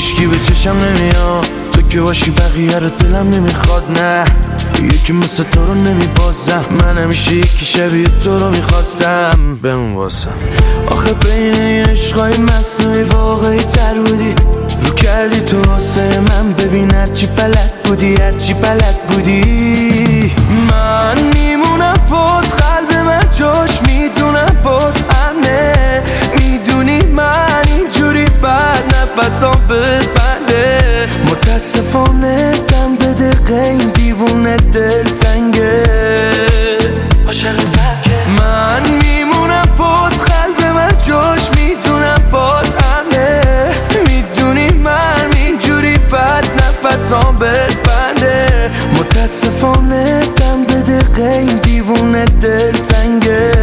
هیچکی به چشم نمیاد، تو که باشی بقیه رو دلم نمیخواد. نه یکی مثل تو رو نمیبازم، من همیشه یکی شبیه تو رو میخواستم بمون واسم. آخه بین این عشقای مصنوعی واقعی تر بودی، رو کردی تو واسه من. ببین هرچی بلد بودی، هرچی بلد بودی. من میمونم بود، قلب من جاش میدونم بود امنه. میدونی من اینجوری بعد نفسام بنده. متاسفانه دم به دقیقه این دیوونه دل تنگه، عاشق ترکه. من میمونم بود، قلب من جاش میدونم بود امنه. میدونی من اینجوری بعد نفسام بنده. متاسفانه دم به دقیقه این دیوونه دل تنگه.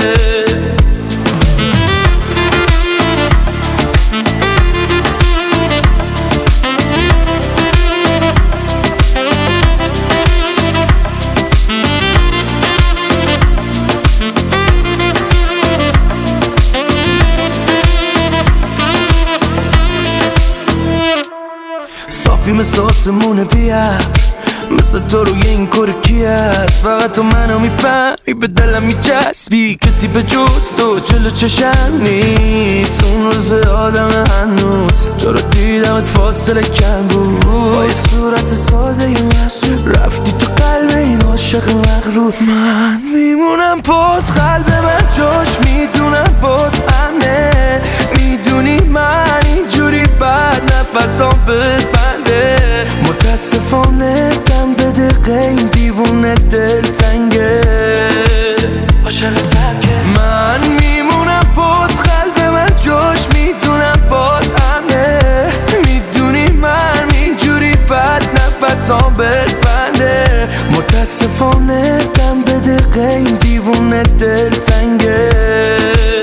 صافی مثل آسمون بیار، مثل تو روی این کار کی هست؟ فقط تو منو میفهمی، به دلم میچسبی. کسی به جز تو جلو چشم نیست. اون روز آدم هنوز تو رو دیدمت فاصله کم بود. با یه صورت ساده ی محسوب رفتی تو قلب این عاشق مغرور. من میمونم بود، قلب من جاش میدونم بود امنه. میدونی من اینجوری بعد نفسام بنده. متاسفانه دم به دقیقه این دیوونه دل تنگه، عاشق ترکه. من میمونم بود، قلب من جاش میدونم بود امنه. میدونی من اینجوری بعد نفسام بنده. متاسفانه دم به دقیقه این دیوونه دل تنگه.